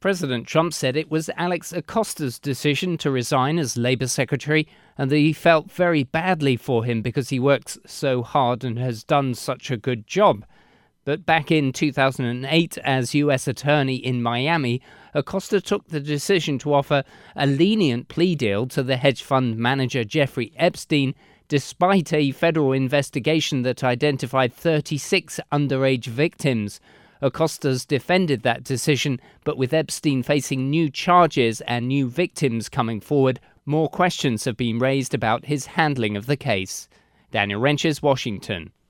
President Trump said it was Alex Acosta's decision to resign as Labour Secretary and that he felt very badly for him because he works so hard and has done such a good job. But back in 2008, as U.S. Attorney in Miami, Acosta took the decision to offer a lenient plea deal to the hedge fund manager Jeffrey Epstein, despite a federal investigation that identified 36 underage victims. Acosta's defended that decision, but with Epstein facing new charges and new victims coming forward, more questions have been raised about his handling of the case. Daniel Renches, Washington.